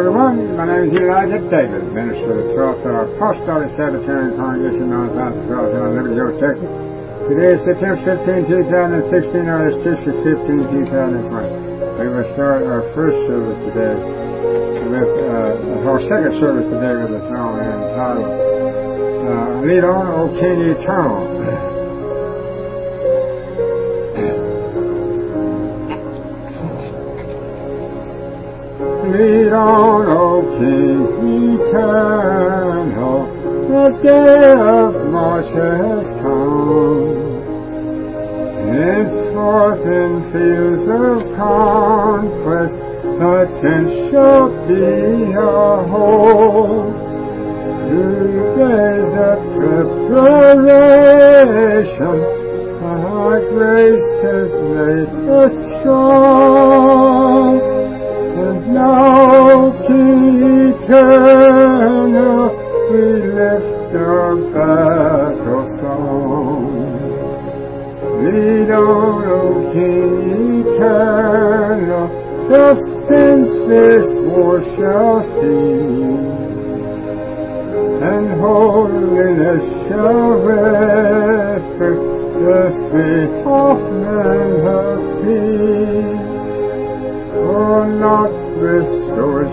everyone. My name is Elijah David, minister of the 12th Apostolic Sabbatarian Congregation known as the 12th in Liberty Hill, Texas. Today is September 15, 2016, or is Tuesday 15, 2020. We will start our first service today with, our second service today with a song entitled, Lead On, O King Eternal. Lead on, O King eternal, the day of March has come. Henceforth in fields of conquest, the tent shall be our home. Through days of preparation, thy grace has made us strong. And now, King eternal, we lift our battle song. Lead on, O King eternal, the senseless war shall cease, and holiness shall whisper the sweet offering of peace. For not with swords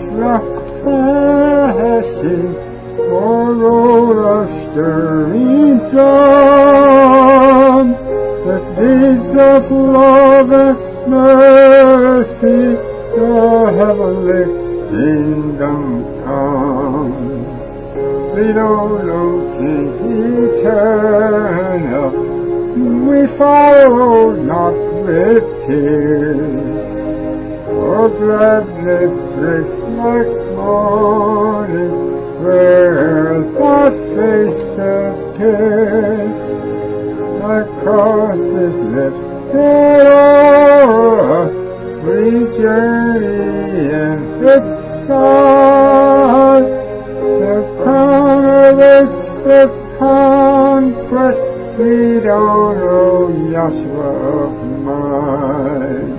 flashing, or roll of stirring drum, but deeds of love and mercy, the heavenly kingdom come. Lead on, O King eternal, we follow not with tears. Oh, gladness breaks like morning, where thy face appears. Thy cross is lifted o'er us, we journey in its side. The crown awaits the conquest, lead on, O Yahshua of mine.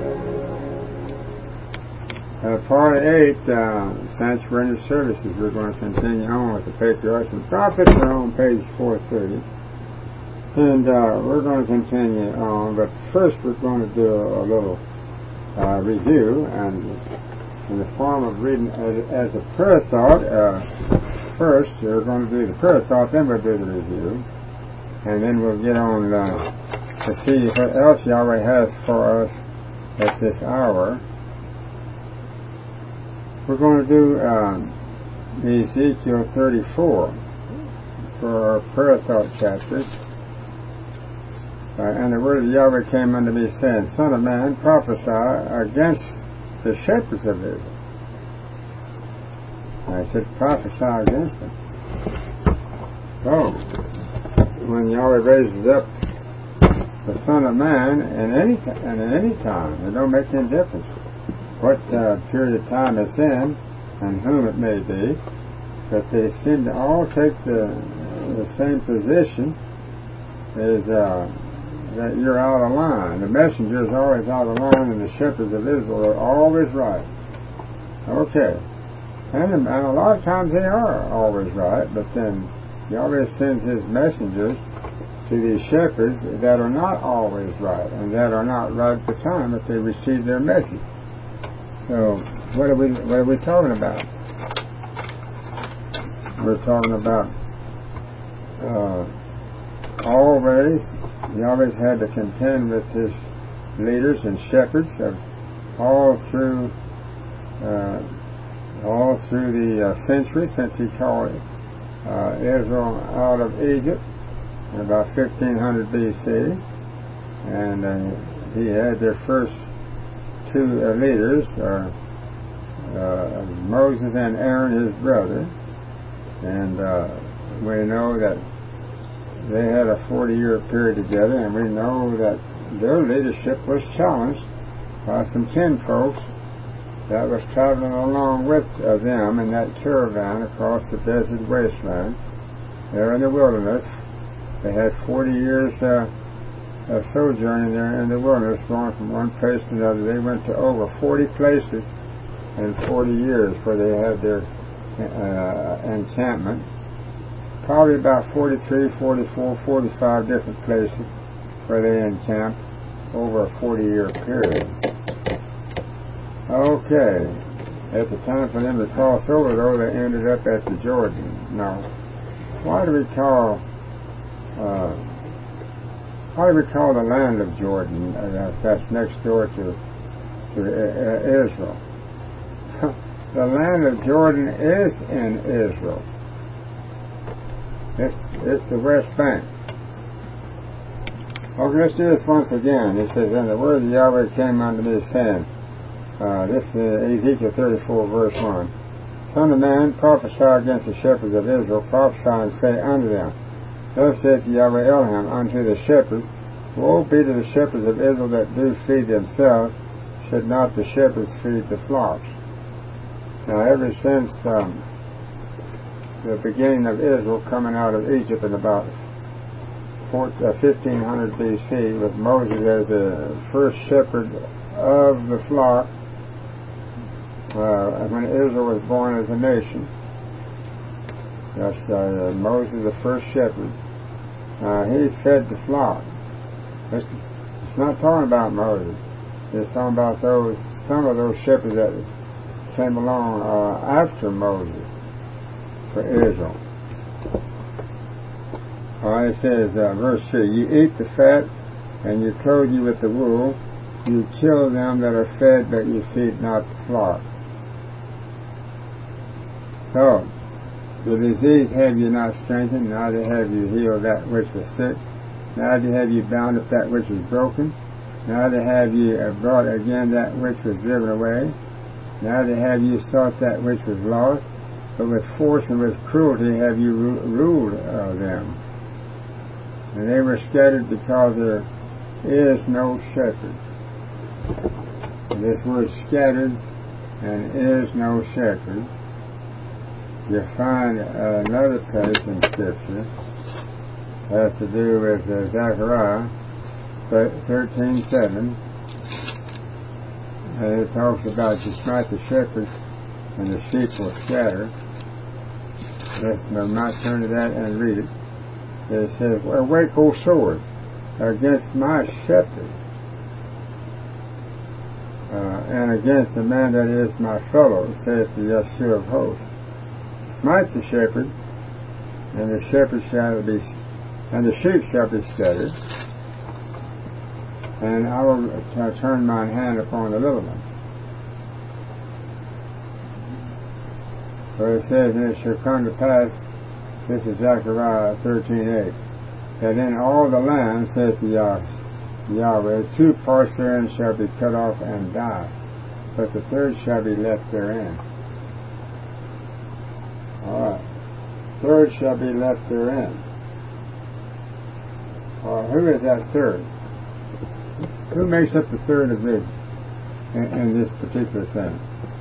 Part 8, Saints Surrender Services. We're going to continue on with the Patriarchs and Prophets. We're on page 430. And we're going to continue on, but first we're going to do a little review, and in the form of reading as a prayer thought. First, we're going to do the prayer thought, then we'll do the review, and then we'll get on to see what else Yahweh has for us at this hour. We're going to do Ezekiel 34 for our prayer thought chapters. And the word of Yahweh came unto me, saying, Son of man, prophesy against the shepherds of Israel. And I said, prophesy against them. So, when Yahweh raises up the Son of Man, in any time, it don't make any difference what period of time it's in and whom it may be, but they seem to all take the same position as that you're out of line. The messenger is always out of line, and the shepherds of Israel are always right. Okay. And a lot of times they are always right, but then Yahweh sends his messengers to these shepherds that are not always right, and that are not right at the time that they receive their message. So, what are we talking about? We're talking about always, he always had to contend with his leaders and shepherds all through the century since he called Israel out of Egypt in about 1500 BC, and he had their first two leaders, Moses and Aaron, his brother, and we know that they had a 40-year period together, and we know that their leadership was challenged by some kinfolks that was traveling along with them in that caravan across the desert wasteland there in the wilderness. They had 40 years sojourning there in the wilderness, going from one place to another. They went to over 40 places and 40 years where they had their encampment. Probably about 43, 44, 45 different places where they encamped over a 40-year period. Okay. At the time for them to cross over, though, they ended up at the Jordan. Now, why do we call the land of Jordan? That's next door to Israel. The land of Jordan is in Israel. It's the West Bank. Okay, let's do this once again. It says, "And the word of Yahweh came unto me, saying," this is Ezekiel 34, verse 1. "Son of man, prophesy against the shepherds of Israel, prophesy and say unto them, Thus saith Yahweh Elohim unto the shepherds, Woe be to the shepherds of Israel that do feed themselves, should not the shepherds feed the flocks?" Now, ever since the beginning of Israel coming out of Egypt in about 1500 BC, with Moses as the first shepherd of the flock, when Israel was born as a nation. That's Moses, the first shepherd. He fed the flock. It's not talking about Moses. It's talking about some of those shepherds that came along after Moses for Israel. It says, verse 3, "You eat the fat, and you clothe you with the wool. You kill them that are fed, but you feed not the flock." So, the disease have you not strengthened, neither have you healed that which was sick, neither have you bound up that which was broken, neither have you brought again that which was driven away, neither have you sought that which was lost, but with force and with cruelty have you ruled them. And they were scattered because there is no shepherd. And this word scattered and is no shepherd, you find another place in Scripture has to do with Zechariah 13:7, and it talks about you smite the shepherds and the sheep will scatter. Let's not turn to that and read it. It says, "Awake, O sword, against my shepherd, and against the man that is my fellow, saith the Yeshua of hosts. Smite the shepherd, and the shepherd shall be, and the sheep shall be scattered, and I will turn mine hand upon the little one." For it says, "And it shall come to pass," this is Zechariah 13:8, "that in all the land, saith the Yahweh, 2 parts therein shall be cut off and die, but the third shall be left therein." Alright. Third shall be left therein. Who is that third? Who makes up the third division in this particular thing?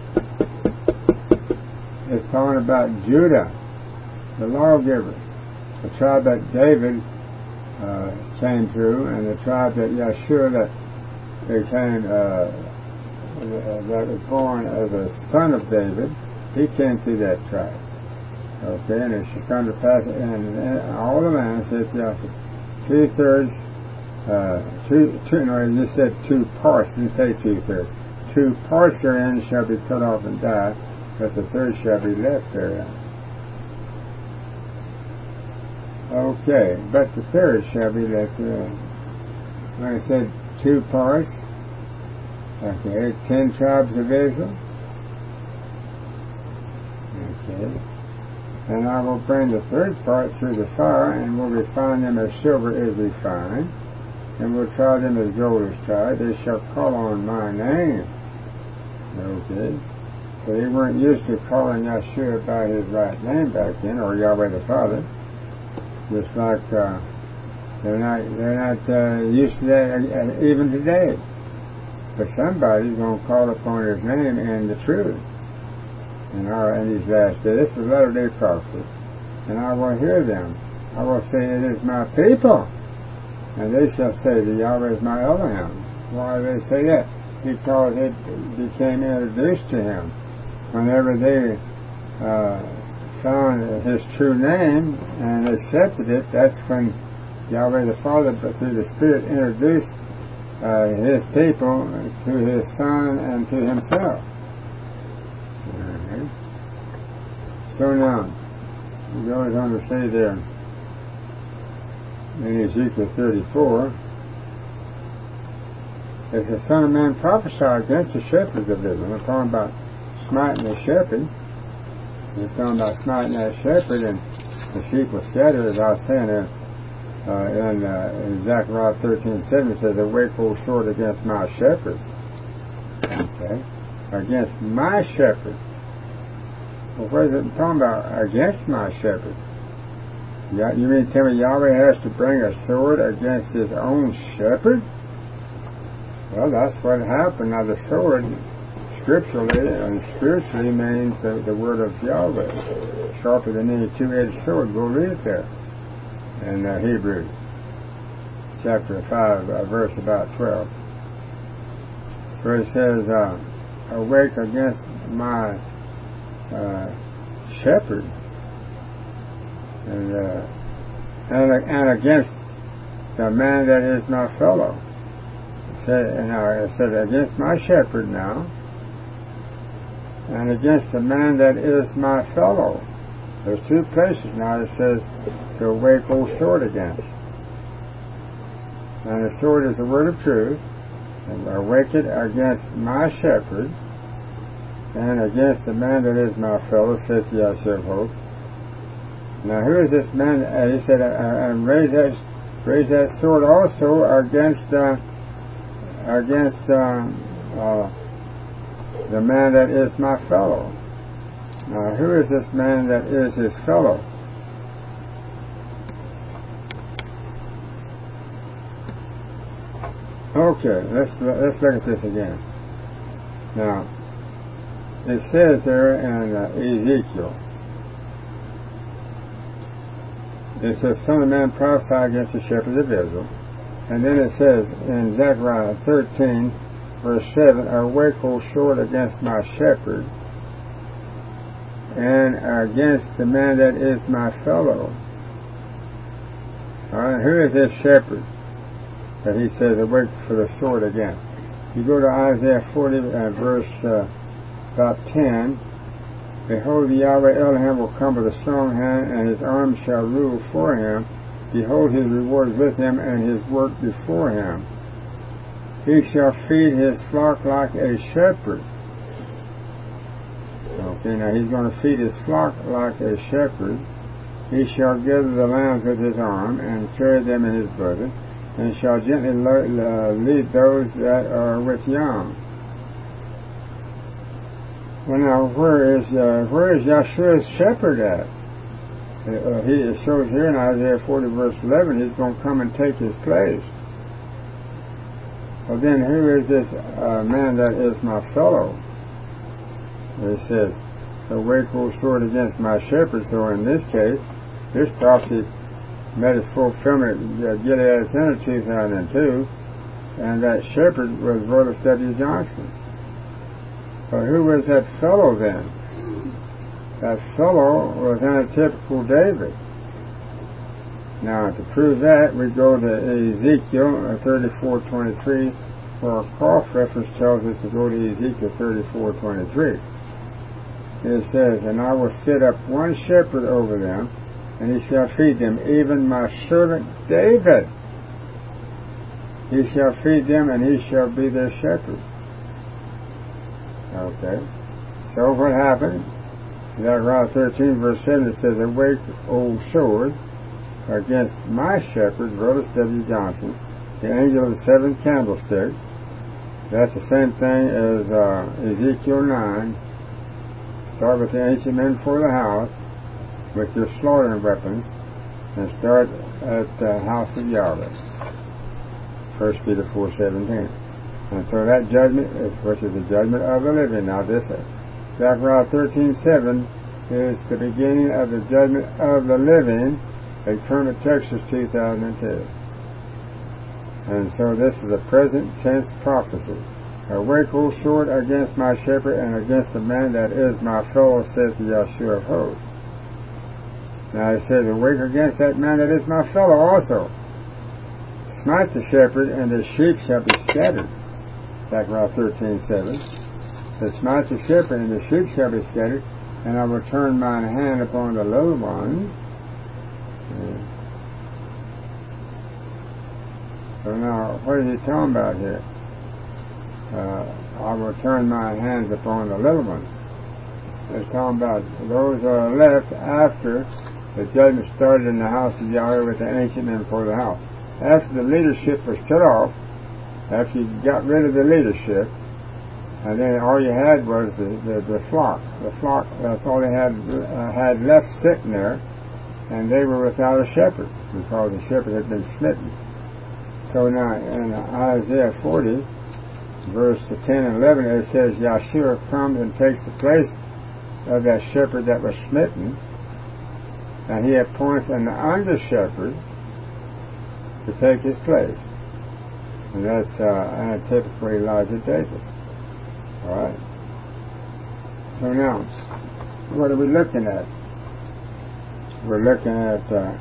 It's talking about Judah, the lawgiver, the tribe that David came through, and the tribe that Yeshua that became that was born as a son of David. He came through that tribe. Okay, and it shall come to pass in all the land, saith Yahweh, 2/3, no, you said 2 parts, you didn't say 2/3. 2 parts therein shall be cut off and die, but the third shall be left therein. Okay, but the third shall be left therein. When I said 2 parts, okay, 10 tribes of Israel. Okay. "And I will bring the third part through the fire, and will refine them as silver is refined, and will try them as gold is tried. They shall call on my name." Okay. So they weren't used to calling Yeshua by his right name back then, or Yahweh the Father. Just like they're not used to that even today. But somebody's going to call upon his name in the truth. In these last days. This is latter-day prophecy. "And I will hear them. I will say, It is my people. And they shall say, The Yahweh is my Elohim." Why do they say that? Because it became introduced to him whenever they found His true name and accepted it, that's when Yahweh the Father, through the Spirit, introduced His people to His Son and to Himself. Okay. So now, He goes on to say there in Ezekiel 34, as the Son of Man prophesied against the shepherds of Israel. We're talking about smiting the shepherd. We're talking about smiting that shepherd, and the sheep were scattered, as I was saying in Zechariah 13:7, it says, "Awake, O sword, against my shepherd." Okay? Against my shepherd. Well, what is it talking about? Against my shepherd. You mean to tell me Yahweh has to bring a sword against His own shepherd? Well, that's what happened. Now, the sword, scripturally and spiritually, means the word of Yahweh, sharper than any two-edged sword. Go read it there in Hebrews, chapter 5, verse about 12. Where it says, "Awake against my shepherd, and against the man that is my fellow." It said against my shepherd now, and against the man that is my fellow. There's two places now it says to awake, O sword, against. And the sword is the word of truth. And awake it against my shepherd, and against the man that is my fellow, saith Yahshua of hope. Now who is this man? He said, and raise that sword also against the man that is my fellow. Now, who is this man that is his fellow? Okay, let's look at this again. Now, it says there in Ezekiel, it says, "Son of man, prophesy against the shepherds of Israel." And then it says in Zechariah 13, verse 7, "Awake, O sword, against my shepherd, and against the man that is my fellow." All right, who is this shepherd that He says, "Awake for the sword again"? You go to Isaiah 40, verse about 10. "Behold, the Yahweh Elohim will come with a strong hand, and His arm shall rule for Him. Behold, His reward with Him, and His work before Him. He shall feed His flock like a shepherd." Okay, now He's going to feed His flock like a shepherd. "He shall gather the lambs with His arm, and carry them in His bosom, and shall gently lead those that are with young." Well, now, where is Yahshua's shepherd at? It shows here in Isaiah 40, verse 11, He's going to come and take His place. Well, then, who is this man that is my fellow? It says, "Awake, O sword, against my shepherd." So in this case, this prophecy met its fulfillment at Gilead Center 2002, and that shepherd was Rodas W. Johnson. But who was that fellow then? That fellow was antitypical David. Now, to prove that, we go to Ezekiel 34:23, where a cross reference tells us to go to Ezekiel 34:23. It says, "And I will set up one shepherd over them, and he shall feed them, even my servant David. He shall feed them, and he shall be their shepherd." Okay. So what happened? Zechariah 13, verse 7, it says, "Awake, O sword, against my shepherd," Rodas W. Johnson, the angel of the seven candlesticks. That's the same thing as Ezekiel 9. Start with the ancient men before the house, with your slaughtering weapons, and start at the house of Yahweh. 1 Peter 4:17. And so that judgment, which is the judgment of the living. Now this Zechariah 13:7 is the beginning of the judgment of the living at Kermit, Texas, 2002. And so this is a present tense prophecy. Awake, O sword, against my shepherd, and against the man that is my fellow, saith the Yahshua of hosts. Now it says, awake against that man that is my fellow also. Smite the shepherd, and the sheep shall be scattered. Zechariah 13:7. So smite the shepherd, and the sheep shall be scattered, and I will turn mine hand upon the little one. So now, what is he talking about here? I will turn my hands upon the little one. It's talking about those who are left after the judgment started in the house of Yahweh with the ancient men before the house. After the leadership was cut off, after you got rid of the leadership, and then all you had was the flock. The flock, that's all they had left sitting there, and they were without a shepherd, because the shepherd had been smitten. So now in Isaiah 40, verse 10 and 11, it says, Yahshua comes and takes the place of that shepherd that was smitten, and he appoints an under-shepherd to take his place. And that's typically Elijah David. Alright? So now, what are we looking at? We're looking at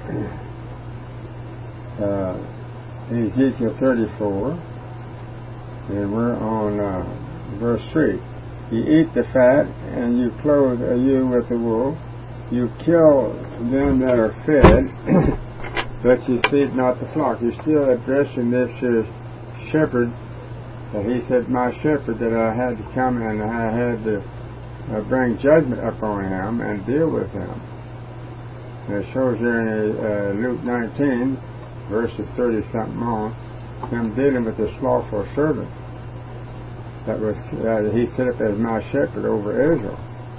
Ezekiel 34, and we're on verse 3. You eat the fat, and you clothe you with the wool. You kill them that are fed, but you feed not the flock. You're still addressing this shepherd, that he said, my shepherd, that I had to come and I had to bring judgment upon him and deal with him. And it shows here in Luke 19, verses 30-something on, him dealing with the slothful servant that was he set up as my shepherd over Israel.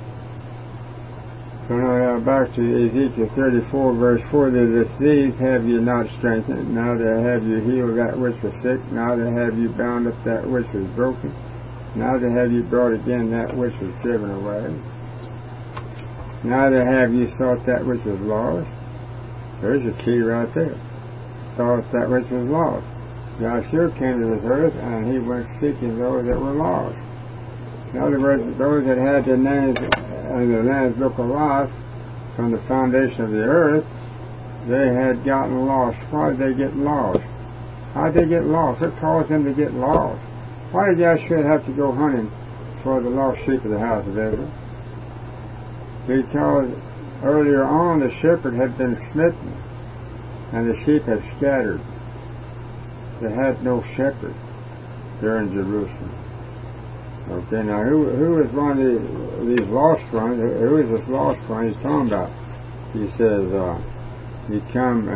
So now back to Ezekiel 34, verse 4. The diseased have you not strengthened, now they have you healed that which was sick, now they have you bound up that which was broken, now they have you brought again that which was driven away, now they have you sought that which was lost. There's your key right there. Sought that which was lost. Yahshua came to this earth, and he went seeking those that were lost. In other words, those that had their names in the Lamb's Book of Life from the foundation of the earth, they had gotten lost. Why did they get lost? How did they get lost? What caused them to get lost? Why did Yahshua have to go hunting for the lost sheep of the house of Israel? Because earlier on the shepherd had been smitten, and the sheep had scattered. They had no shepherd there in Jerusalem. Okay, now who is one of these lost ones? Who is this lost one he's talking about? He says, he come,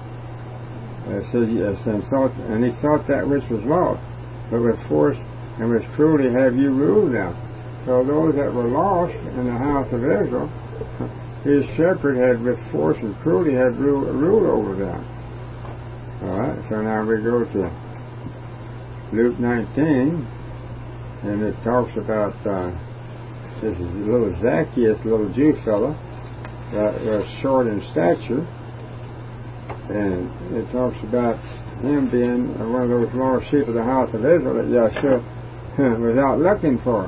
and he sought that which was lost, but with force and with cruelty have you ruled them. So those that were lost in the house of Israel, his shepherd had with force and cruelty had ruled over them. Alright, so now we go to Luke 19, and it talks about this is little Zacchaeus, little Jew fella, that was short in stature, and it talks about him being one of those lost sheep of the house of Israel that Yahshua was out looking for.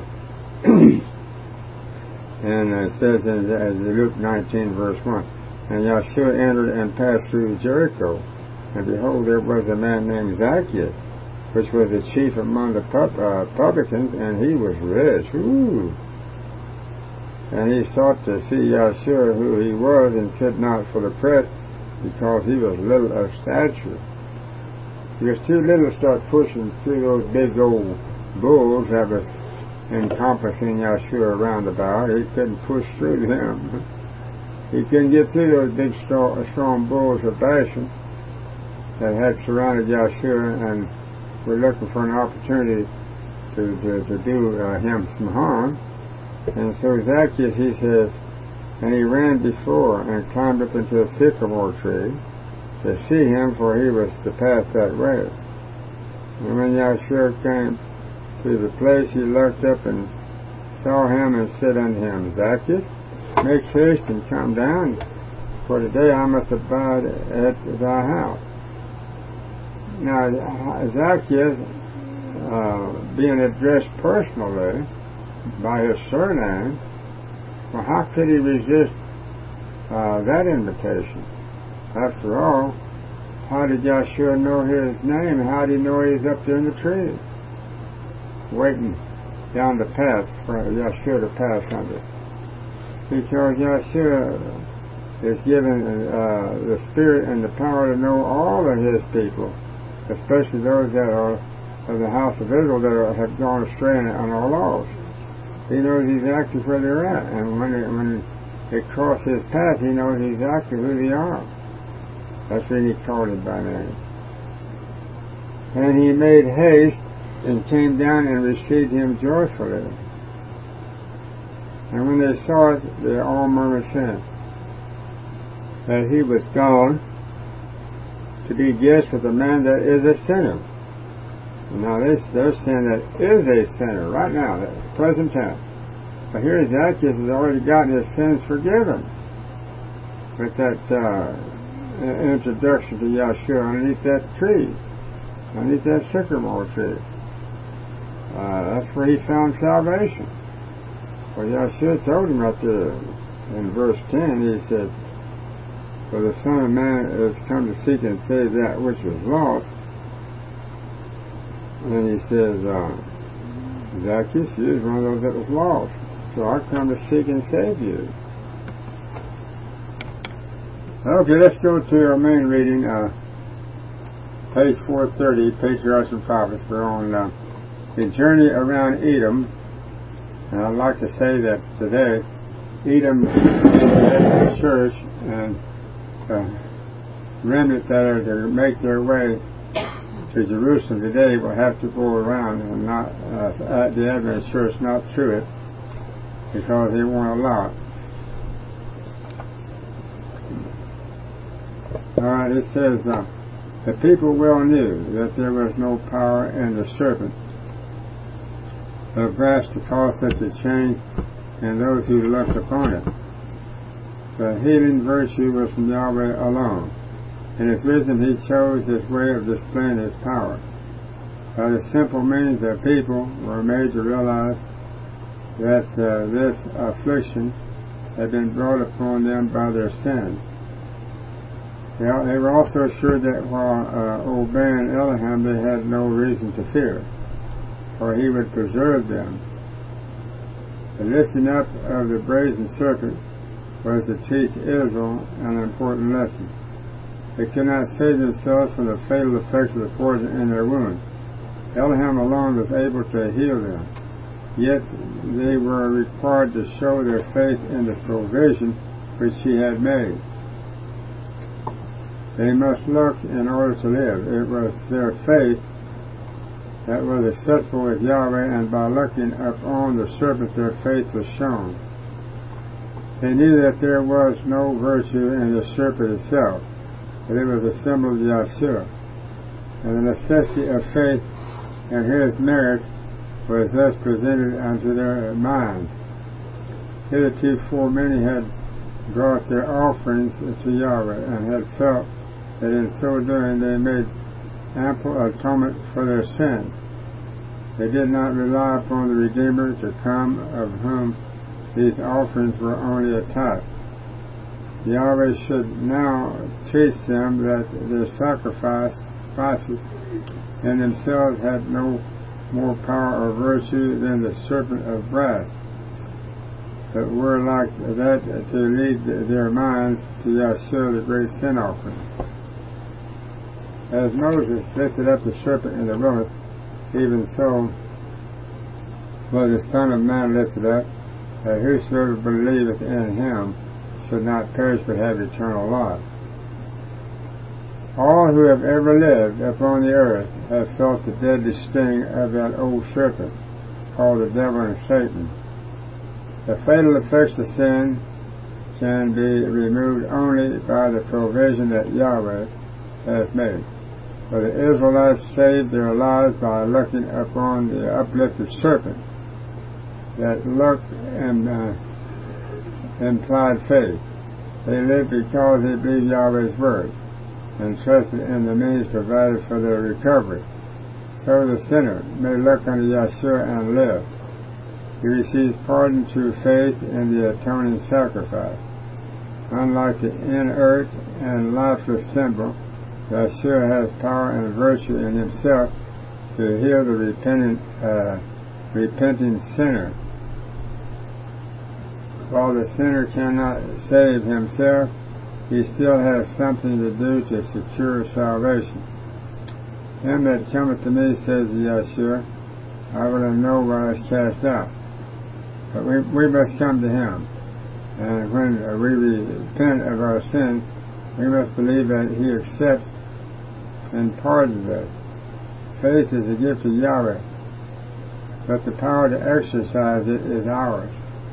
And it says in Luke 19, verse 1, and Yahshua entered and passed through Jericho. And behold, there was a man named Zacchaeus, which was the chief among the publicans, and he was rich. Ooh. And he sought to see Yahshua who he was, and could not for the press, because he was little of stature. He was too little to start pushing through those big old bulls that was encompassing Yahshua around about. He couldn't push through them. He couldn't get through those big strong bulls of Bashan that had surrounded Yahshua and were looking for an opportunity to do him some harm. And so Zacchaeus, he says, and he ran before and climbed up into a sycamore tree to see him, for he was to pass that way. And when Yahshua came to the place, he looked up and saw him and said unto him, Zacchaeus, make haste and come down, for today I must abide at thy house. Now, Zacchaeus being addressed personally by his surname, well, how could he resist that invitation? After all, how did Yahshua know his name? How did he know he's up there in the tree, waiting down the path for Yahshua to pass under? Because Yahshua is given the spirit and the power to know all of his people, especially those that are of the house of Israel that have gone astray and are lost. He knows exactly where they're at, and when they cross his path, he knows exactly who they are. That's when he called him by name. And he made haste and came down and received him joyfully. And when they saw it, they all murmured, saying that he was gone to be guest with a man that is a sinner. Now they're saying that is a sinner right now, at the present time. But here Zacchaeus has already gotten his sins forgiven with that introduction to Yahshua underneath that tree, underneath that sycamore tree. That's where he found salvation. Well, Yahshua told him right there in verse 10, he said, "For the Son of Man is come to seek and save that which was lost." And he says, "Zacchaeus, you was one of those that was lost. So I come to seek and save you." Okay, let's go to our main reading, page 430, Patriarchs and Prophets. We're on the journey around Edom. And I'd like to say that today, Edom is the church, and the remnant that are to make their way to Jerusalem today will have to go around and not at the Adventist church, not through it, because they won't allow it. Alright, it says, "The people well knew that there was no power in the serpent of brass to cause such a change in those who looked upon it. The healing virtue was from Yahweh alone. In his wisdom he chose this way of displaying his power. By the simple means the people were made to realize that this affliction had been brought upon them by their sin. They were also assured that while obeying Elohim they had no reason to fear, for he would preserve them. The lifting up of the brazen serpent was to teach Israel an important lesson. They could not save themselves from the fatal effects of the poison in their wounds. Elohim alone was able to heal them, yet they were required to show their faith in the provision which he had made. They must look in order to live. It was their faith that was acceptable with Yahweh, and by looking upon the serpent their faith was shown. They knew that there was no virtue in the serpent itself, but it was a symbol of Yahshua, and the necessity of faith in his merit was thus presented unto their minds. Heretofore many had brought their offerings to Yahweh, and had felt that in so doing they made ample atonement for their sins. They did not rely upon the Redeemer to come, of whom these offerings were only a type. Yahweh should now teach them that their sacrifices in themselves had no more power or virtue than the serpent of brass, but were like that to lead their minds to Yahshua, the great sin offering. As Moses lifted up the serpent in the wilderness, even so was the Son of Man lifted up, that whosoever believeth in him should not perish but have eternal life. All who have ever lived upon the earth have felt the deadly sting of that old serpent, called the devil and Satan. The fatal effects of sin can be removed only by the provision that Yahweh has made. For the Israelites saved their lives by looking upon the uplifted serpent that looked and implied faith. They lived because they believed Yahweh's word and trusted in the means provided for their recovery. so the sinner may look unto Yeshua and live. He receives pardon through faith in the atoning sacrifice. Unlike the inert and lifeless symbol, Yeshua has power and virtue in himself to heal the repenting sinner. While the sinner cannot save himself, he still has something to do to secure salvation. Him that cometh to me, says Yeshua, I will in no wise cast out. But we must come to him. And when we repent of our sin, we must believe that he accepts and pardons us. Faith is a gift of Yahweh, but the power to exercise it is ours.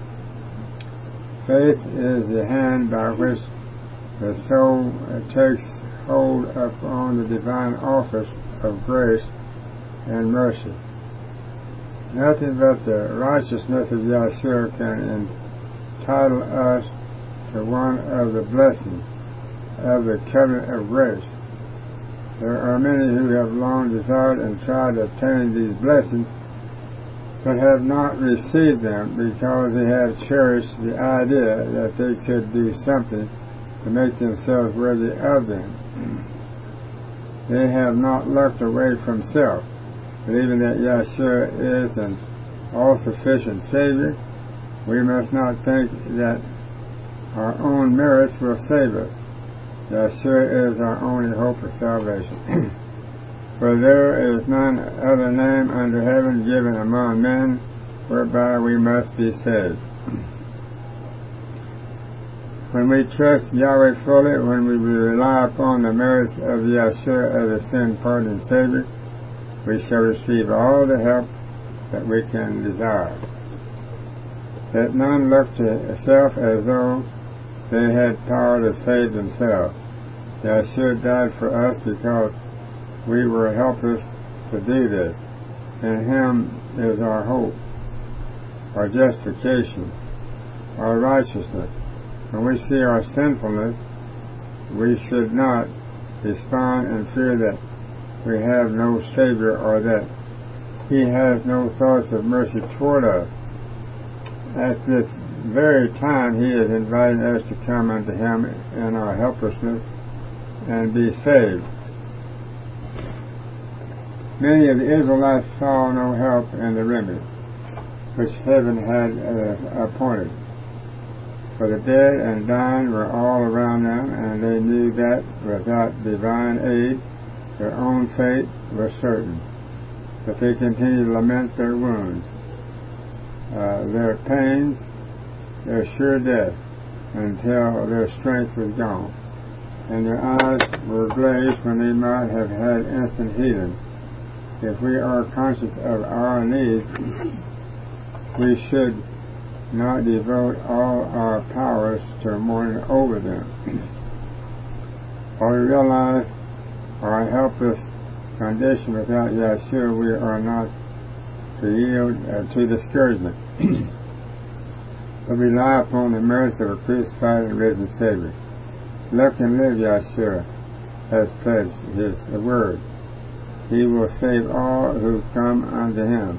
Faith is the hand by which the soul takes hold upon the divine office of grace and mercy. Nothing but the righteousness of Yeshua can entitle us to one of the blessings of the covenant of grace. There are many who have long desired and tried to obtain these blessings, but have not received them because they have cherished the idea that they could do something to make themselves worthy of them. They have not looked away from self, believing that Yeshua is an all-sufficient Savior. We must not think that our own merits will save us. Yeshua is our only hope of salvation. For there is none other name under heaven given among men whereby we must be saved. When we trust Yahweh fully, when we rely upon the merits of Yeshua as a sin-pardoning Savior, we shall receive all the help that we can desire. Let none look to self as though they had power to save themselves. Yeshua died for us because we were helpless to do this. In him is our hope, our justification, our righteousness. When we see our sinfulness, we should not despond and fear that we have no Savior or that he has no thoughts of mercy toward us. At this very time, he is inviting us to come unto him in our helplessness and be saved. Many of the Israelites saw no help in the remedy which heaven had appointed. For the dead and dying were all around them, and they knew that without divine aid their own fate was certain. But they continued to lament their wounds, their pains, their sure death, until their strength was gone, and their eyes were glazed when they might have had instant healing. If we are conscious of our needs, we should not devote all our powers to mourning over them. While we realize our helpless condition without Yeshua, we are not to yield to discouragement, but rely upon the merits of a crucified and risen Savior. Look and live, Yeshua has pledged his word. He will save all who come unto him.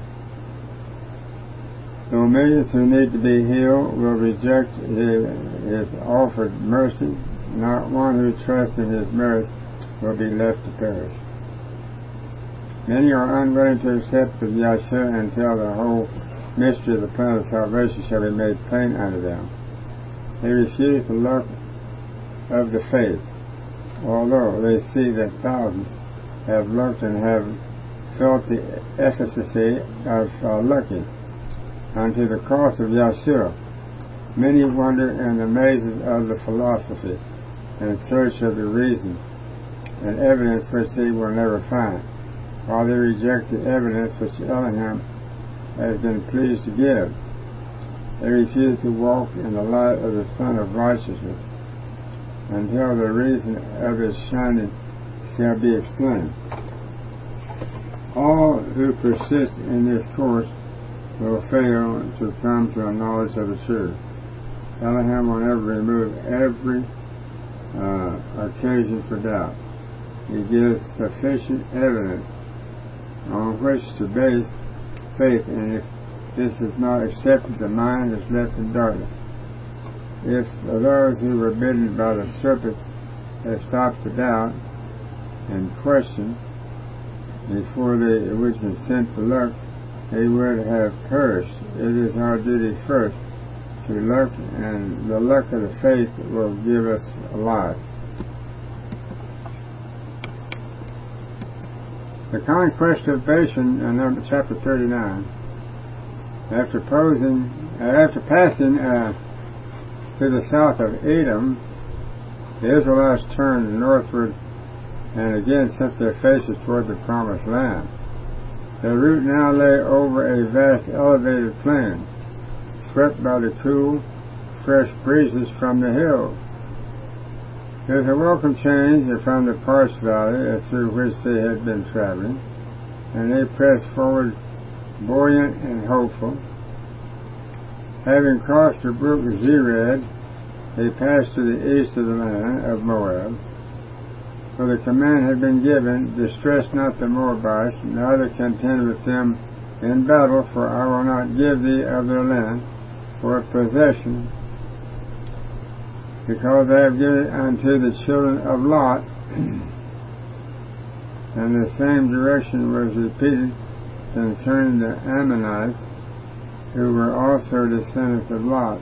Though millions who need to be healed will reject his offered mercy, not one who trusts in his merits will be left to perish. Many are unwilling to accept of Yeshua until the whole mystery of the plan of salvation shall be made plain unto them. They refuse to look of the faith, although they see that thousands have looked and have felt the efficacy of looking unto the cross of Yeshua. Many wonder in the mazes of the philosophy in search of the reason and evidence which they will never find, while they reject the evidence which Elohim has been pleased to give. They refuse to walk in the light of the Son of Righteousness until the reason of his shining shall be explained. All who persist in this course will fail to come to a knowledge of the truth. Elohim will never remove every occasion for doubt. He gives sufficient evidence on which to base faith, and if this is not accepted, the mind is left in darkness. If those who were bitten by the serpents had stopped to doubt and question before they would consent to look, they would have perished. It is our duty first to look, and the luck of the faith will give us life. The conquest of Bashan, in chapter 39. After passing to the south of Edom, the Israelites turned northward and again set their faces toward the promised land. Their route now lay over a vast elevated plain, swept by the cool, fresh breezes from the hills. It was a welcome change from the parched valley through which they had been traveling, and they pressed forward buoyant and hopeful. Having crossed the brook Zered, they passed to the east of the land of Moab, for the command had been given, distress not the Moabites, neither contend with them in battle, for I will not give thee of their land for a possession, because I have given it unto the children of Lot. And the same direction was repeated concerning the Ammonites, who were also descendants of Lot.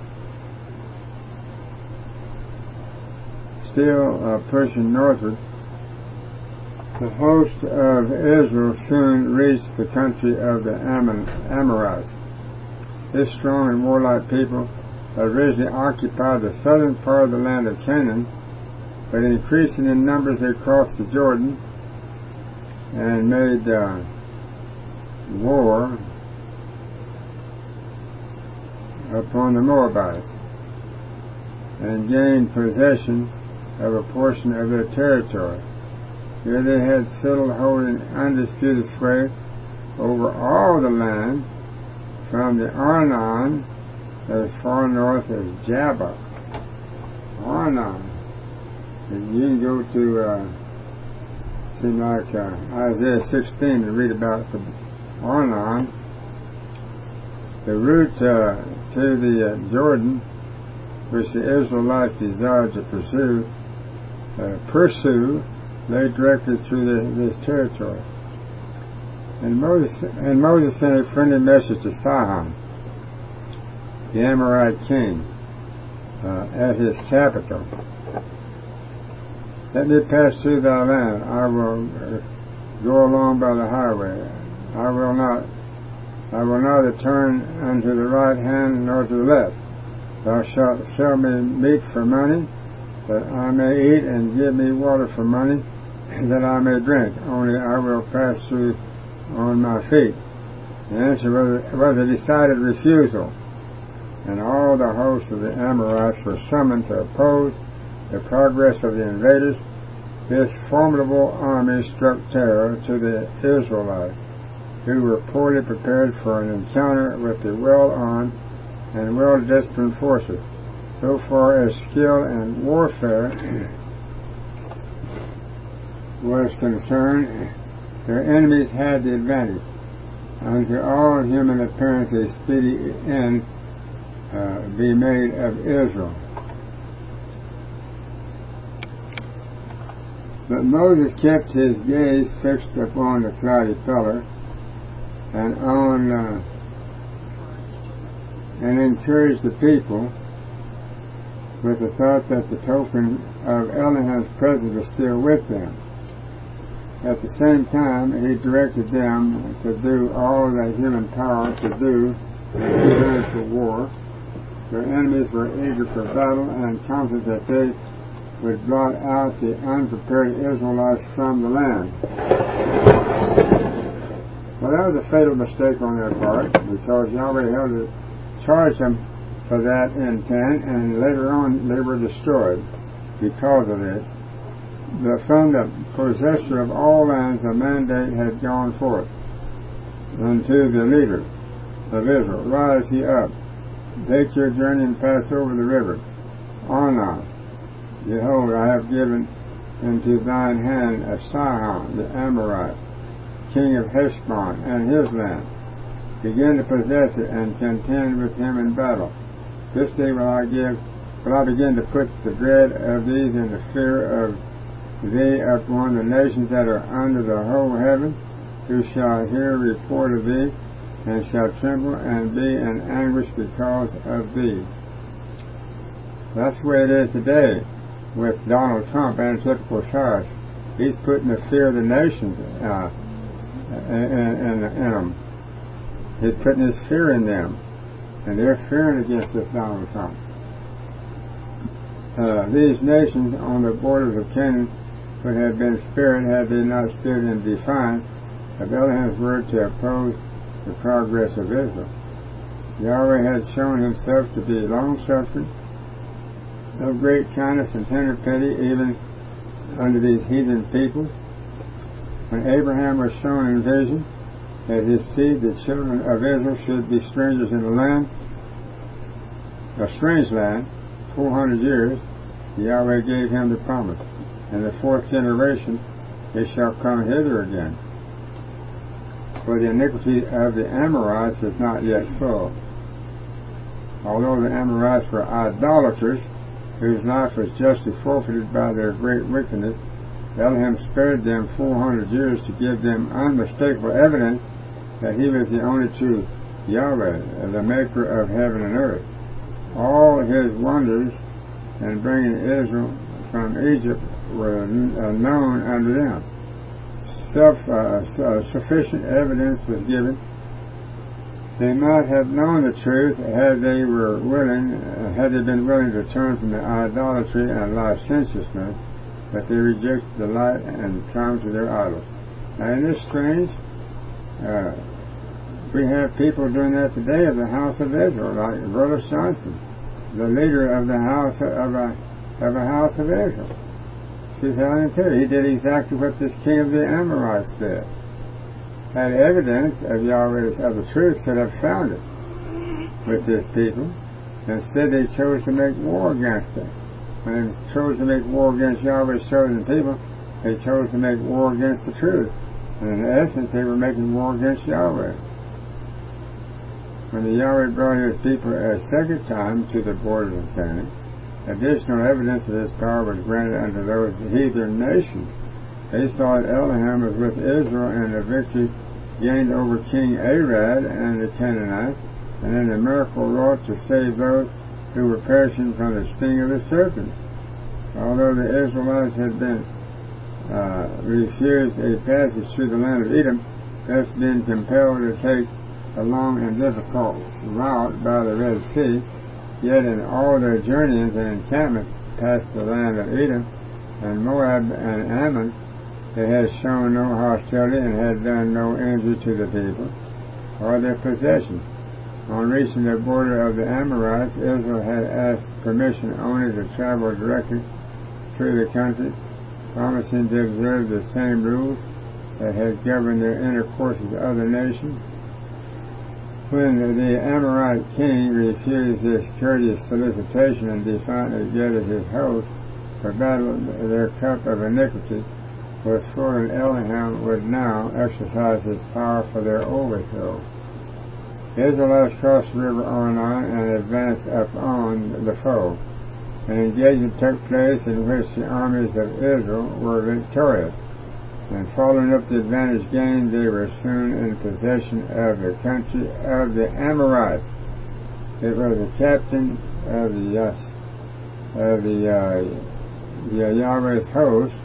Still pushing northward, the host of Israel soon reached the country of the Amorites. This strong and warlike people originally occupied the southern part of the land of Canaan, but increasing in numbers they crossed the Jordan and made war upon the Moabites and gained possession of a portion of their territory. Here they had settled, holding undisputed sway over all the land from the Arnon as far north as Jabbok. Arnon. And you can go to Isaiah 16 and read about the Arnon. The route to the Jordan, which the Israelites desired to pursue, lay directly through this territory. And Moses sent a friendly message to Sihon, the Amorite king, at his capital. Let me pass through thy land. I will go along by the highway. I will neither turn unto the right hand nor to the left. Thou shalt sell me meat for money, that I may eat, and give me water for money, that I may drink. Only I will pass through on my feet. The answer was a decided refusal, and all the hosts of the Amorites were summoned to oppose the progress of the invaders. This formidable army struck terror to the Israelites, who were poorly prepared for an encounter with the well-armed and well-disciplined forces. So far as skill and warfare was concerned, their enemies had the advantage. Unto all human appearance a speedy end be made of Israel. But Moses kept his gaze fixed upon the cloudy pillar and encouraged the people with the thought that the token of Elohim's presence was still with them. At the same time, he directed them to do all that human power could do in preparing for war. Their enemies were eager for battle and confident that they would blot out the unprepared Israelites from the land. Well, that was a fatal mistake on their part, because Yahweh had to charge them for that intent, and later on they were destroyed because of this. But from the possessor of all lands, a mandate had gone forth unto the leader of Israel. Rise ye up, take your journey and pass over the river Arnon. Behold, I have given into thine hand Sihon the Amorite, king of Heshbon and his land. Begin to possess it and contend with him in battle. This day will I begin to put the dread of these and the fear of thee upon the nations that are under the whole heaven, who shall hear report of thee, and shall tremble and be in anguish because of thee. That's the way it is today with Donald Trump and typical size. He's putting the fear of the nations in them. He's putting his fear in them, and they're fearing against this Donald Trump. These nations on the borders of Canaan would have been spared had they not stood in defiance of Elohim's word to oppose the progress of Israel. Yahweh has shown himself to be long-suffering, of great kindness and tender pity, even unto these heathen people. When Abraham was shown in vision that his seed, the children of Israel, should be strangers in a land, a strange land, 400 years, Yahweh gave him the promise. In the fourth generation they shall come hither again. For the iniquity of the Amorites is not yet full. Although the Amorites were idolaters, whose life was justly forfeited by their great wickedness, Elohim spared them 400 years to give them unmistakable evidence that he was the only true Yahweh, the maker of heaven and earth. All his wonders in bringing Israel from Egypt were known unto them. Sufficient evidence was given. They might have known the truth had they been willing to turn from the idolatry and licentiousness, but they rejected the light and clung to their idols. Now, isn't this strange? We have people doing that today of the house of Israel, like Brother Johnson, the leader of the house of Israel. He's telling him too. He did exactly what this king of the Amorites did. Had evidence of Yahweh's of the truth, could have found it with his people. Instead, they chose to make war against it. When they chose to make war against Yahweh's chosen people, they chose to make war against the truth. And in essence, they were making war against Yahweh. When the Yahweh brought his people a second time to the borders of Canaan, additional evidence of his power was granted unto those heathen nations. They saw that Elohim was with Israel in the victory gained over King Arad and the Canaanites, and in the miracle wrought to save those who were perishing from the sting of the serpent. Although the Israelites had been refused a passage through the land of Edom, thus being compelled to take a long and difficult route by the Red Sea, yet in all their journeyings and encampments past the land of Edom and Moab and Ammon, they had shown no hostility and had done no injury to the people or their possessions. On reaching the border of the Amorites, Israel had asked permission only to travel directly through the country, promising to observe the same rules that had governed their intercourse with other nations. When the Amorite king refused this courteous solicitation and defiantly gathered his host for battle, their cup of iniquity was full, and Elohim would now exercise his power for their overthrow. The Israelites crossed the river Arnon and advanced upon the foe. An engagement took place in which the armies of Israel were victorious, and following up the advantage gained, they were soon in possession of the country of the Amorites. It was the captain of Yahweh's host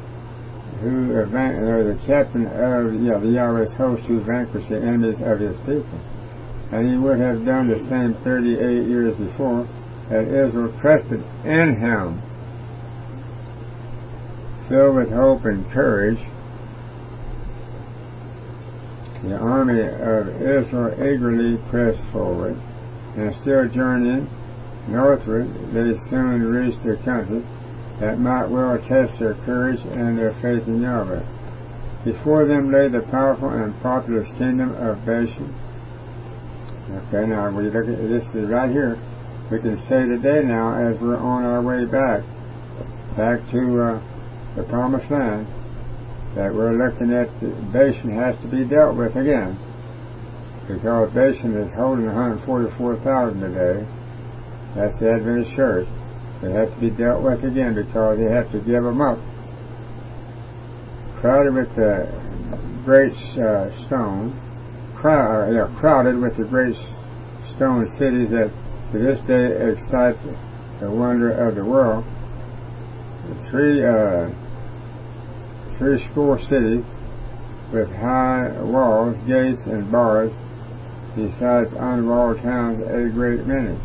who vanquished the enemies of his people. And he would have done the same 38 years before had Israel trusted in him. Filled with hope and courage, the army of Israel eagerly pressed forward, and still journeying northward, they soon reached a country that might well test their courage and their faith in Yahweh. Before them lay the powerful and populous kingdom of Bashan. Okay, now we look at this right here. We can say today now, as we're on our way back to the Promised Land, that we're looking at. Bashan has to be dealt with again, because Bashan is holding 144,000 today. That's the Adventist Church. They have to be dealt with again because they have to give them up. Crowded with the great crowded with the great stone cities that to this day excite the wonder of the world. Three score cities with high walls, gates, and bars, besides unwalled towns a great many.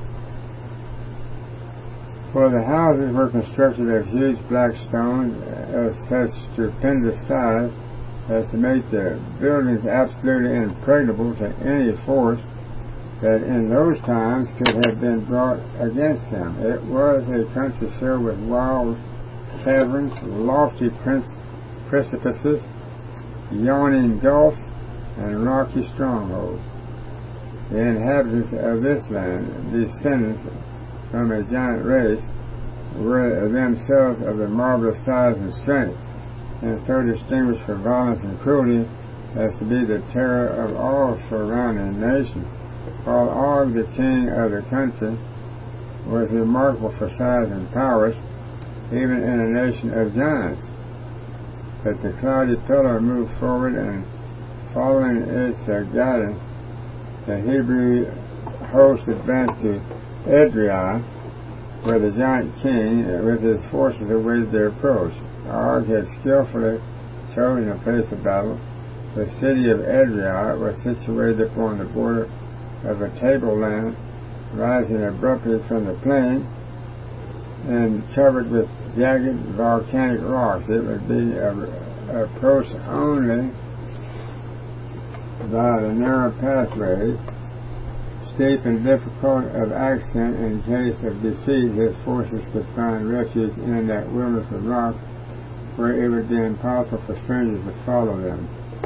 For the houses were constructed of huge black stone of such stupendous size as to make the buildings absolutely impregnable to any force that in those times could have been brought against them. It was a country filled with wild caverns, lofty precipices, yawning gulfs, and rocky strongholds. The inhabitants of this land, descendants from a giant race, were themselves of a marvelous size and strength, and so distinguished for violence and cruelty as to be the terror of all surrounding nations, while Og, the king of the country, was remarkable for size and powers, even in a nation of giants. But the cloudy pillar moved forward, and following its guidance, the Hebrew host advanced to Edrei, where the giant king with his forces awaited their approach. Og had skillfully chosen a place of battle. The city of Edrei was situated upon the border of a tableland rising abruptly from the plain and covered with jagged volcanic rocks. It would be approached only by the narrow pathways, steep and difficult of accent. In case of defeat, his forces could find refuge in that wilderness of rock, where it would be impossible for strangers to follow them.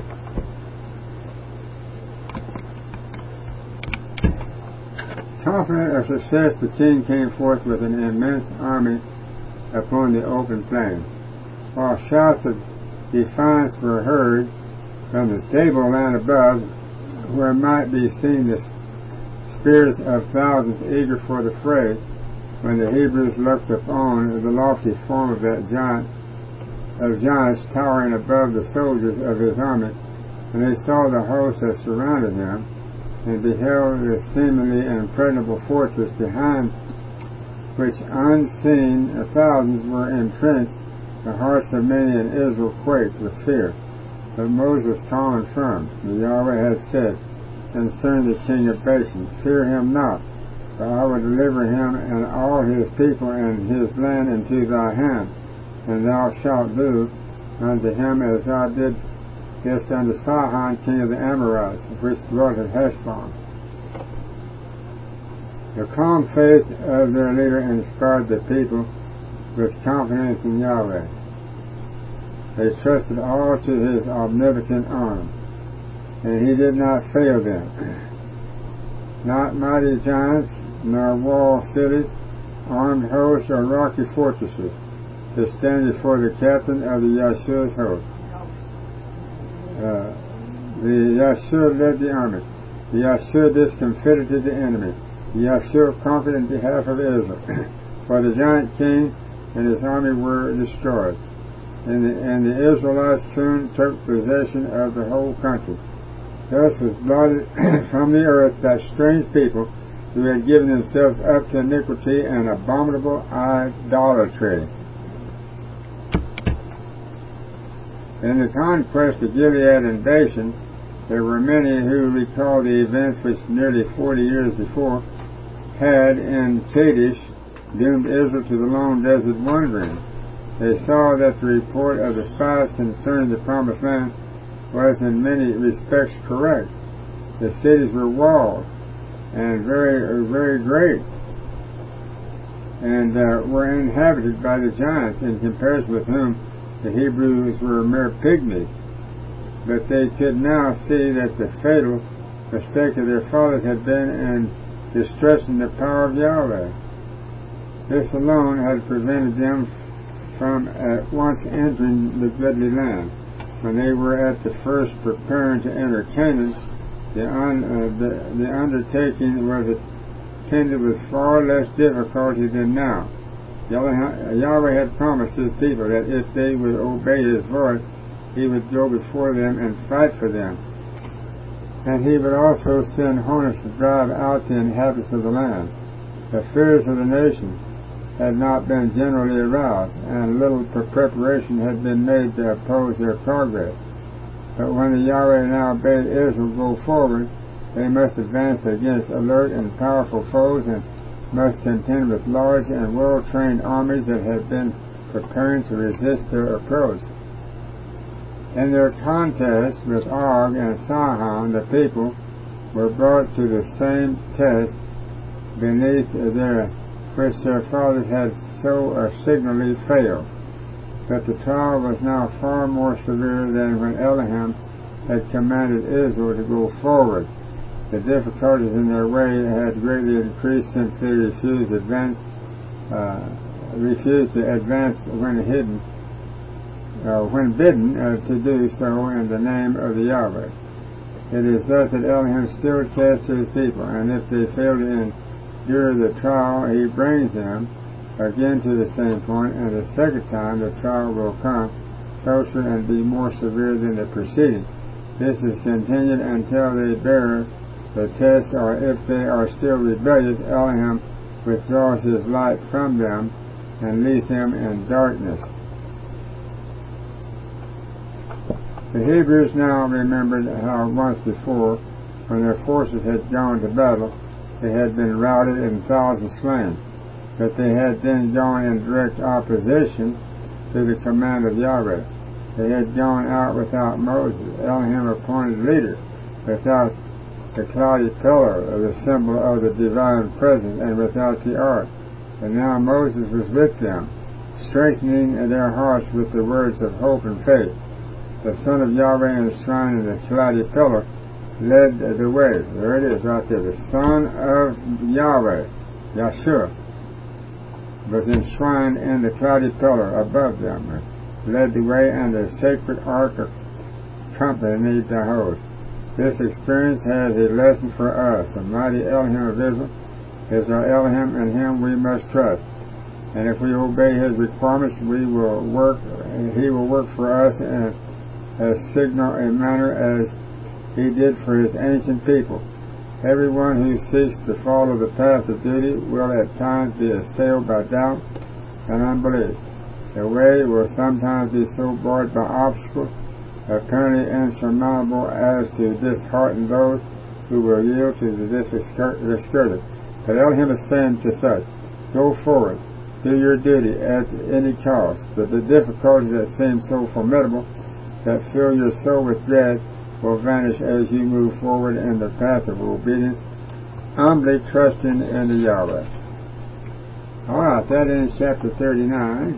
Confident of success, the king came forth with an immense army upon the open plain, while shouts of defiance were heard from the tableland above, where might be seen the spears of thousands eager for the fray. When the Hebrews looked upon the lofty form of that giant of giants towering above the soldiers of his army, and they saw the host that surrounded him, and beheld the seemingly impregnable fortress behind which unseen thousands were entrenched, the hearts of many in Israel quaked with fear. But Moses was tall and firm. The Yahweh had said concerning the king of Bashan, "Fear him not, for I will deliver him and all his people and his land into thy hand, and thou shalt do unto him as thou didst unto Sihon king of the Amorites, which dwelt at Heshbon." The calm faith of their leader inspired the people with confidence in Yahweh. They trusted all to his omnipotent arm, and he did not fail them. Not mighty giants, nor walled cities, armed hosts, or rocky fortresses to stand before the captain of the Yahshua's host. The Yahshua led the army. The Yahshua discomfited the enemy. The Yahshua conquered in behalf of Israel. For the giant king and his army were destroyed, and the Israelites soon took possession of the whole country. Thus was blotted from the earth that strange people who had given themselves up to iniquity and abominable idolatry. In the conquest of Gilead and Bashan, there were many who recalled the events which nearly 40 years before had in Kadesh doomed Israel to the long desert wandering. They saw that the report of the spies concerning the promised land was in many respects correct. The cities were walled and very, very great, and were inhabited by the giants, in comparison with whom the Hebrews were mere pygmies. But they could now see that the fatal mistake of their fathers had been in distrusting the power of Yahweh. This alone had prevented them from at once entering the goodly land. when they were at the first preparing to enter Canaan, the undertaking was attended with far less difficulty than now. Yahweh had promised his people that if they would obey his voice, he would go before them and fight for them. And he would also send hornets to drive out the inhabitants of the land. The fears of the nation had not been generally aroused, and little preparation had been made to oppose their progress. But when the Yahweh now bade Israel go forward, they must advance against alert and powerful foes, and must contend with large and well-trained armies that had been preparing to resist their approach. In their contest with Og and Sihon, the people were brought to the same test beneath which their fathers had so signally failed. But the trial was now far more severe than when Elohim had commanded Israel to go forward. The difficulties in their way had greatly increased since they refused to advance when bidden to do so in the name of the Yahweh. It is thus that Elohim still tests his people, and if they fail to endure the trial, he brings them again to the same point, and the second time the trial will come closer and be more severe than the preceding. This is continued until they bear the test, or if they are still rebellious, Elohim withdraws his light from them and leaves them in darkness. The Hebrews now remembered how once before, when their forces had gone to battle, they had been routed and thousands slain, but they had then gone in direct opposition to the command of Yahweh. They had gone out without Moses, Elohim appointed leader, without the cloudy pillar, the symbol of the divine presence, and without the ark. And now Moses was with them, strengthening their hearts with the words of hope and faith. The Son of Yahweh enshrined in the cloudy pillar led the way. There it is right there. The Son of Yahweh, Yahshua, was enshrined in the cloudy pillar above them, led the way, and the sacred ark accompanied the host. This experience has a lesson for us. The mighty Elohim of Israel is our Elohim, and him we must trust. And if we obey his requirements, he will work for us in as signal a manner as he did for his ancient people. Everyone who seeks to follow the path of duty will at times be assailed by doubt and unbelief. The way will sometimes be so barred by obstacles apparently insurmountable as to dishearten those who will yield to the discouraged. But Elohim is saying to such, go forward, do your duty at any cost. The difficulties that seem so formidable, that fill your soul with dread, will vanish as you move forward in the path of obedience, humbly trusting in the Yahweh. Alright, that ends chapter 39.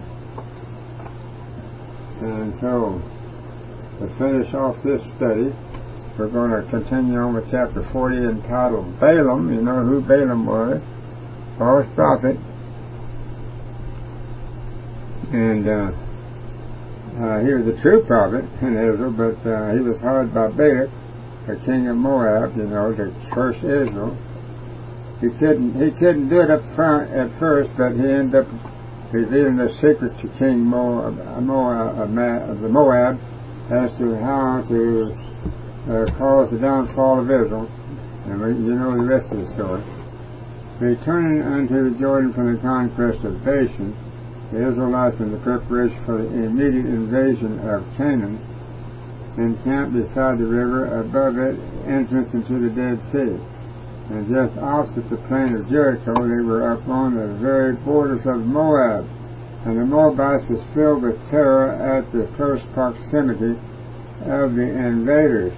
And so, to finish off this study, we're going to continue on with chapter 40 entitled Balaam. You know who Balaam was, false prophet. And he was a true prophet in Israel, but he was hired by Balak, the king of Moab, to curse Israel. He couldn't do it up front at first, but he ended up revealing the secret to King Moab as to how to cause the downfall of Israel. And you know the rest of the story. Returning unto the Jordan from the conquest of Bashan, the Israelites, in the preparation for the immediate invasion of Canaan, encamped beside the river, above it, entrance into the Dead Sea. And just opposite the plain of Jericho, they were up on the very borders of Moab. And the Moabites was filled with terror at the close proximity of the invaders.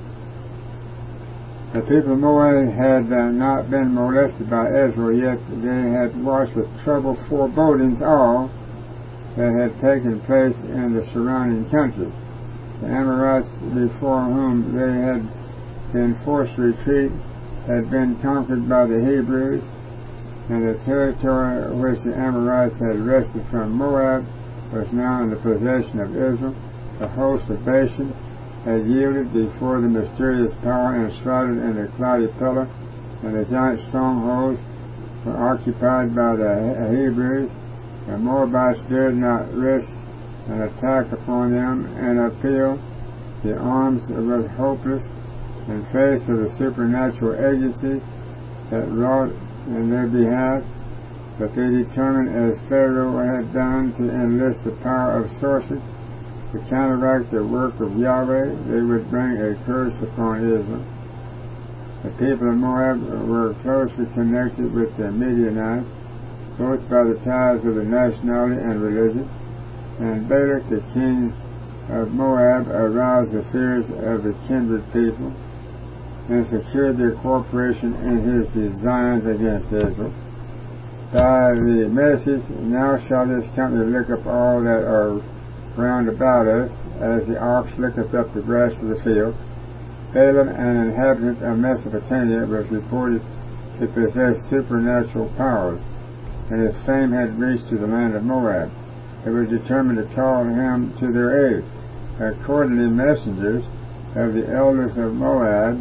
The people of Moab had not been molested by Israel, yet they had watched with troubled forebodings all that had taken place in the surrounding country. The Amorites, before whom they had been forced to retreat, had been conquered by the Hebrews, and the territory which the Amorites had wrested from Moab was now in the possession of Israel. The host of Bashan had yielded before the mysterious power enshrouded in the cloudy pillar, and the giant strongholds were occupied by the Hebrews. The Moabites dared not risk an attack upon them and appeal. The arms was hopeless in face of the supernatural agency that wrought in their behalf, but they determined, as Pharaoh had done, to enlist the power of sorcery to counteract the work of Yahweh. They would bring a curse upon Israel. The people of Moab were closely connected with the Midianites, both by the ties of the nationality and religion, and Balak, the king of Moab, aroused the fears of the kindred people and secured their cooperation in his designs against Israel. By the message, "Now shall this company lick up all that are round about us, as the ox licketh up the grass of the field." Balaam, an inhabitant of Mesopotamia, was reported to possess supernatural powers, and his fame had reached to the land of Moab. They were determined to call him to their aid. Accordingly, messengers of the elders of Moab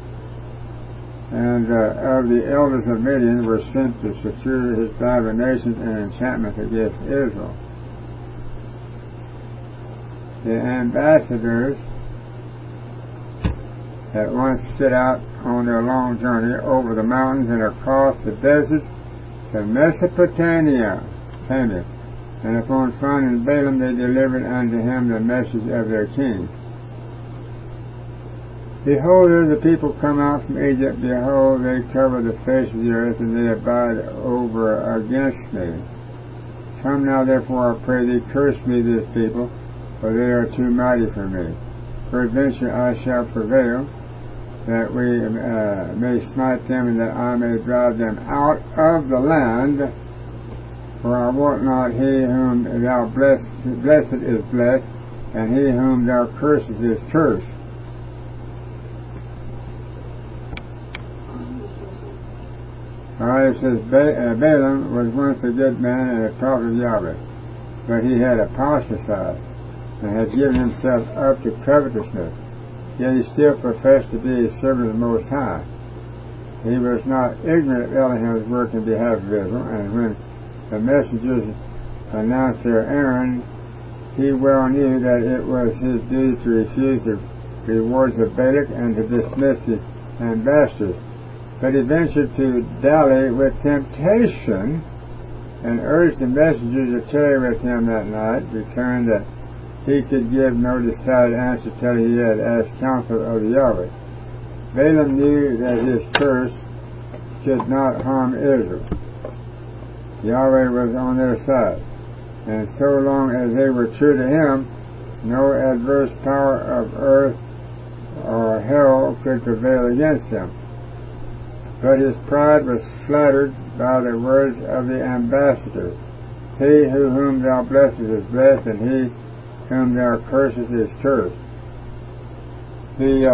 and of the elders of Midian were sent to secure his divinations and enchantments against Israel. The ambassadors at once set out on their long journey over the mountains and across the deserts to Mesopotamia. And upon finding Balaam, they delivered unto him the message of their king. "Behold, there the people come out from Egypt. Behold, they cover the face of the earth, and they abide over against me. Come now, therefore, I pray thee, curse me this people, for they are too mighty for me. Peradventure I shall prevail, that we may smite them, and that I may drive them out of the land. For I want not he whom thou blessed is blessed, and he whom thou cursest is cursed." Alright, it says Balaam was once a good man and a prophet of Yahweh, but he had apostatized and had given himself up to covetousness. Yet he still professed to be a servant of the Most High. He was not ignorant of Elohim's work in behalf of Israel, and when the messengers announced their errand, he well knew that it was his duty to refuse the rewards of Balak and to dismiss the ambassadors. But he ventured to dally with temptation and urged the messengers to tarry with him that night, declaring that he could give no decided answer till he had asked counsel of Yahweh. Balaam knew that his curse should not harm Israel. Yahweh was on their side, and so long as they were true to him, no adverse power of earth or hell could prevail against them. But his pride was flattered by the words of the ambassador. "He whom thou blessest is blessed, and he whom thou cursest is cursed." The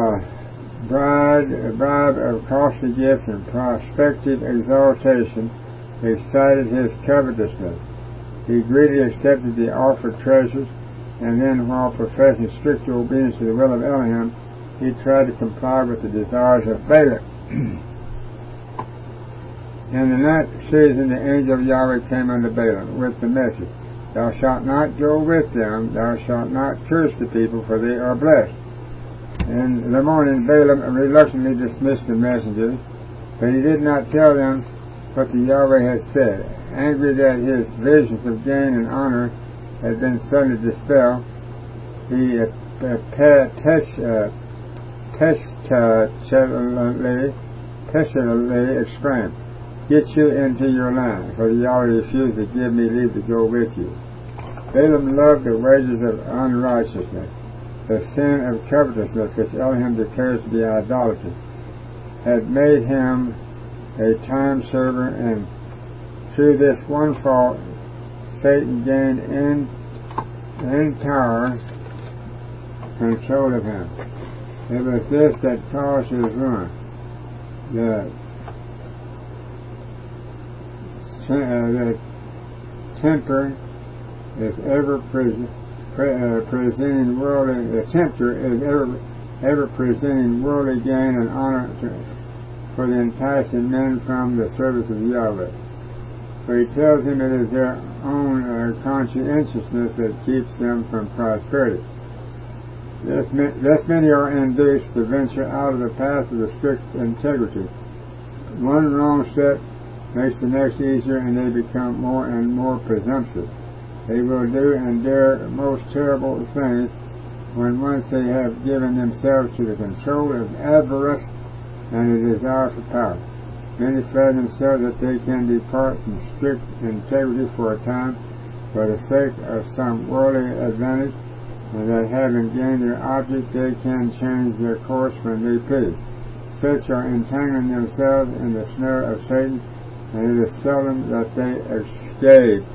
bribe of costly gifts and prospective exaltation excited his covetousness. He greedily accepted the offered treasures, and then, while professing strict obedience to the will of Elohim, he tried to comply with the desires of Balak. In the night season, the angel of Yahweh came unto Balaam with the message, "Thou shalt not go with them, thou shalt not curse the people, for they are blessed." In the morning, Balaam reluctantly dismissed the messengers, but he did not tell them what the Yahweh had said. Angry that his visions of gain and honor had been suddenly dispelled, he petulantly exclaimed, "Get you into your land, for the Yahweh refused to give me leave to go with you." Balaam loved the wages of unrighteousness. The sin of covetousness, which Elohim declares to be idolatry, had made him a time server, and through this one fault, Satan gained entire control of him. It was this that caused his ruin. The temper is ever presenting worldly, the tempter is ever presenting worldly gain and honor for the enticing men from the service of Yahweh. For he tells them it is their own conscientiousness that keeps them from prosperity. Thus many are induced to venture out of the path of the strict integrity. One wrong step makes the next easier, and they become more and more presumptuous. They will do and dare most terrible things when once they have given themselves to the control of avarice and a desire for power. Many flatter themselves that they can depart from strict integrity for a time for the sake of some worldly advantage, and that having gained their object they can change their course when they please. Such are entangling themselves in the snare of Satan, and it is seldom that they escape.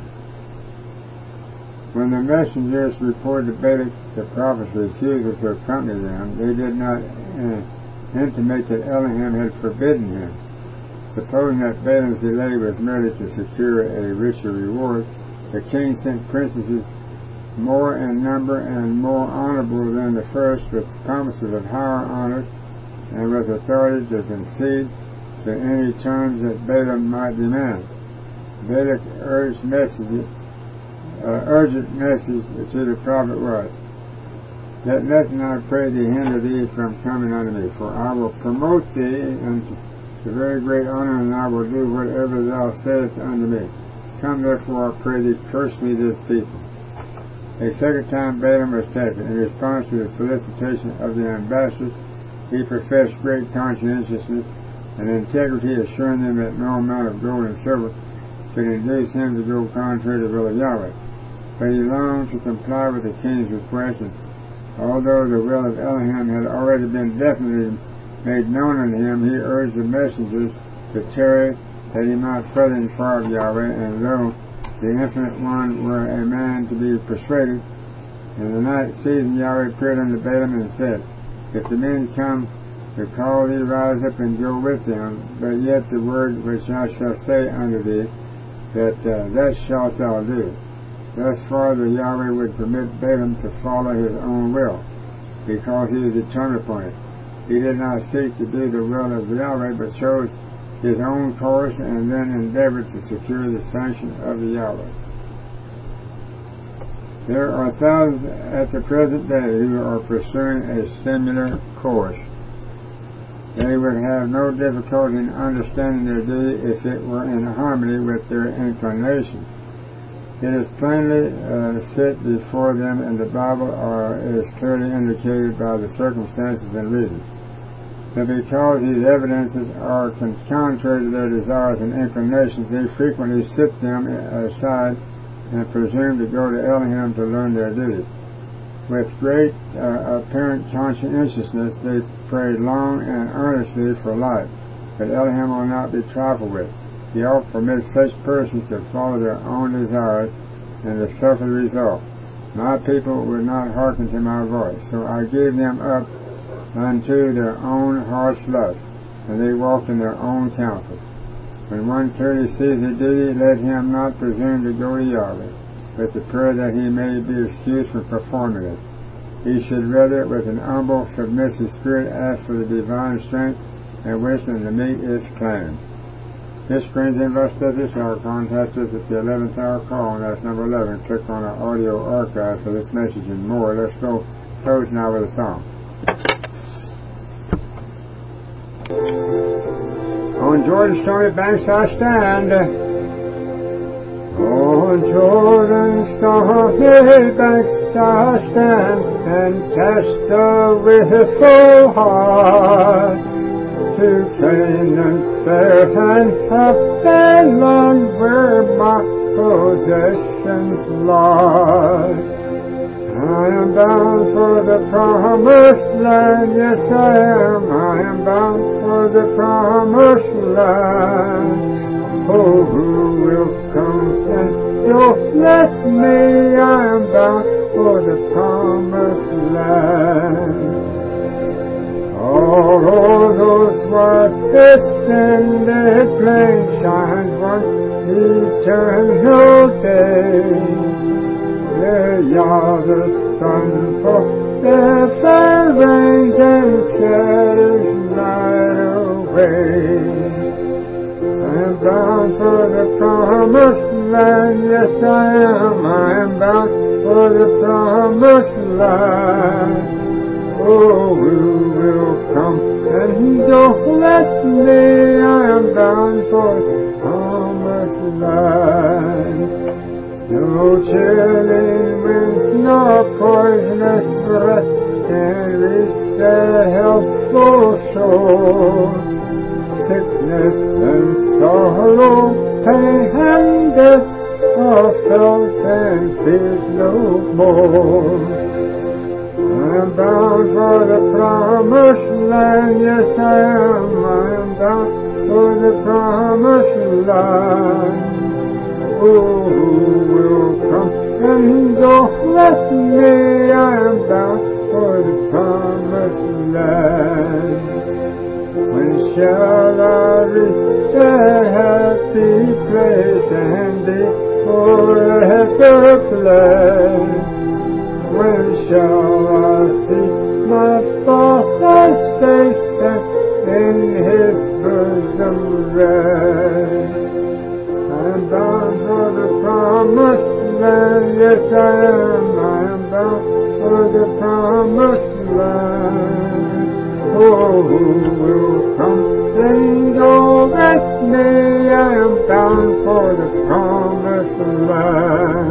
When the messengers reported to Balak the prophet's refusal to accompany them, they did not intimate that Elohim had forbidden him. Supposing that Balaam's delay was merely to secure a richer reward, the king sent princesses more in number and more honorable than the first, with promises of higher honors and with authority to concede to any terms that Balaam might demand. Balak urgent message to the prophet was, "Let nothing, I pray thee, hinder thee from coming unto me, for I will promote thee unto the very great honor, and I will do whatever thou sayest unto me. Come therefore, I pray thee, curse me this people." A second time Balaam was taken. In response to the solicitation of the ambassadors, he professed great conscientiousness and integrity, assuring them that no amount of gold and silver could induce him to go contrary to the will of Yahweh. But he longed to comply with the king's request, and although the will of Elohim had already been definitely made known unto him, he urged the messengers to tarry, that he might further inquire of Yahweh. And though the Infinite One were a man to be persuaded, in the night season Yahweh appeared unto Balaam and said, "If the men come to call thee, rise up and go with them, but yet the word which I shall say unto thee, that shalt thou do." Thus far the Yahweh would permit Balaam to follow his own will, because he was determined upon it. He did not seek to do the will of Yahweh, but chose his own course and then endeavored to secure the sanction of the Yahweh. There are thousands at the present day who are pursuing a similar course. They would have no difficulty in understanding their duty if it were in harmony with their inclination. It is plainly set before them in the Bible, or is clearly indicated by the circumstances and reasons. But because these evidences are contrary to their desires and inclinations, they frequently sit them aside and presume to go to Elohim to learn their duty. With great apparent conscientiousness, they pray long and earnestly for life, but Elohim will not be trifled with. He often permits such persons to follow their own desires, and to suffer the result. "My people would not hearken to my voice, so I gave them up unto their own heart's lust, and they walked in their own counsel." When one clearly sees a duty, let him not presume to go to Yahweh, but to pray that he may be excused from performing it. He should rather, with an humble, submissive spirit, ask for the divine strength and wisdom to meet its claim. This brings in us to this hour. Contact us at the 11th hour call, and that's number 11. Click on our audio archive for this message and more. Let's go close now with a song. On Jordan's stormy banks I stand. On Jordan's stormy banks I stand, and cast with his full heart to Canaan's fair and happy land, where my possessions lie. I am bound for the promised land, yes I am bound for the promised land. Oh, who will come and you'll let me? I am bound for the promised land. All over those wide extended plains shines one eternal day. They are the sun for death and rains and scatters night away. I am bound for the promised land, yes I am bound for the promised land. Oh, who will come and don't let me, I am bound for the promised land. No chilling winds nor poisonous breath can reach the healthful shore. Sickness and sorrow, pain and death are felt and feared no more. I'm bound for the promised land, yes I am bound for the promised land. Oh, who will come and go with me, I am bound for the promised land. When shall I reach the happy place and be forever blessed? When shall I see my Father's face and in His bosom rest? I'm bound for the promised land, yes I am bound for the promised land. Oh, who will come and go with me, I am bound for the promised land.